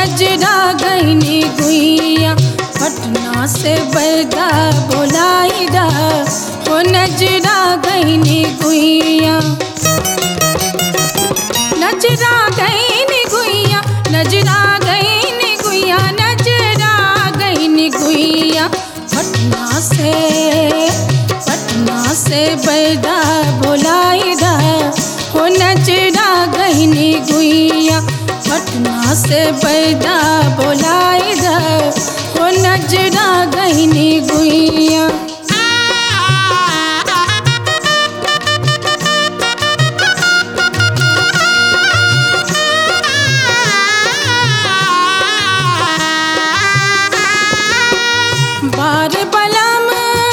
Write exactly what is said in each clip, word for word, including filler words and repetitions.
नजरा गईनी गुइया पटना से बैदा बोलाई दा हो नजरा गईनी गुइया नजरा गईनी गुइया नजरा गईनी गुइया नजरा गईनी गुइया पटना से पटना से बैदा बोलाई दा हो नजरा गईनी गुइया पटना से बैदा बोलाई दा हो नजरा गईनी गुइया बार बलम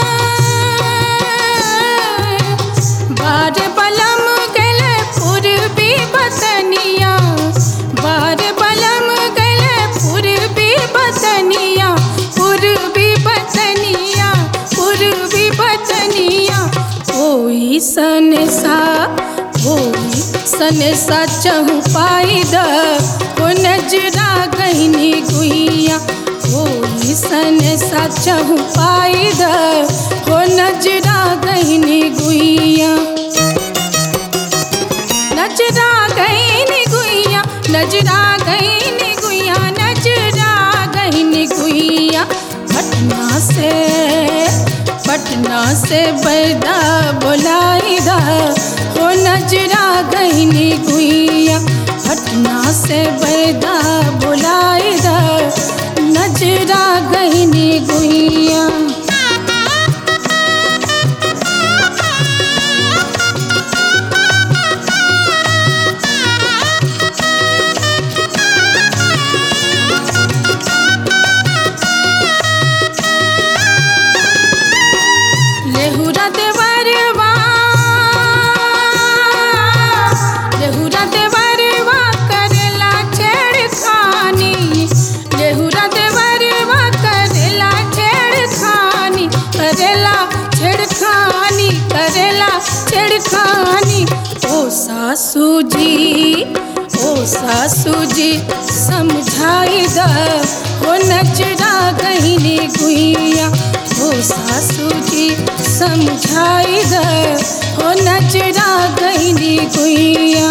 बार बलम गले पूर्वी बतनिया बार बलम गले पूर्वी बतनिया पूर्वी बतनिया पूर्वी बतनिया कोई सन सा कोई सन सा चहु पाई द हो नजरा गईनी गुइया कोई सन सा चहु पाई द हो नजरा गईनी गुइया नजरा गईनी गुइया नजरा गईनी गुइया नजरा गईनी गुइया पटना से पटना से बैदा बोलाई दा हो नजरा गईनी गुइया पटना से बैदा बोलाई दा नजरा गईनी गुइया लेहुरा देवरवा लेहुरा देवरवा करेला छेड़खानी लेहुरा देवरवा करेला छेड़खानी करेला छेड़खानी करेला छेड़खानी ओ सासू जी ओ सासू जी समझाई द हो नजरा गईनी गुइया ओ सासू जी समझाई द हो नजरा गईनी गुइया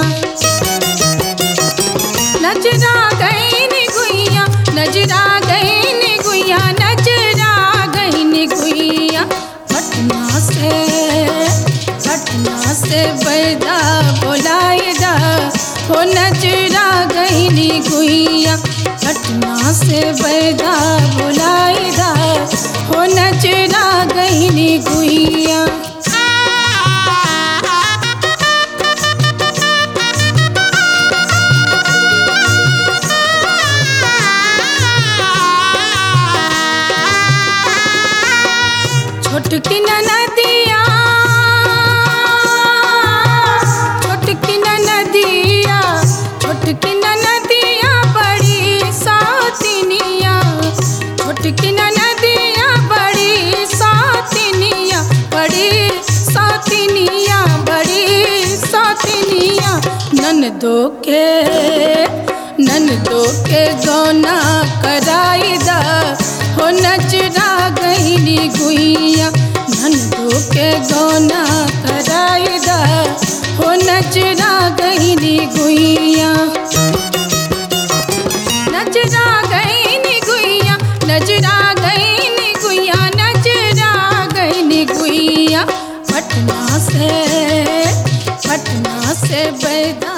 नजरा गईनी गुइया नजरा गईनी गुइया नजरा गईनी गुइया पटना से पटना से बैदा बोलाई दा हो नजरा गईनी गुइया पटना से बैदा बोलाई दा हो नजरा गईनी गुइया छोटकी नदिया छोटकी नदिया छोटकी नदिया बड़ी सातिनिया छोटकी नदिया बड़ी सातिनिया बड़ी सातिनिया बड़ी सातिनिया ननदो के ननदो के गौना कराई दा हो नजरा गईनी गुइया ननदो के गौना कराई दा हो नजरा गईनी गुइया नजरा गईनी गुइया नजरा गईनी गुइया नजरा गईनी गुइया पटना से पटना से बैदा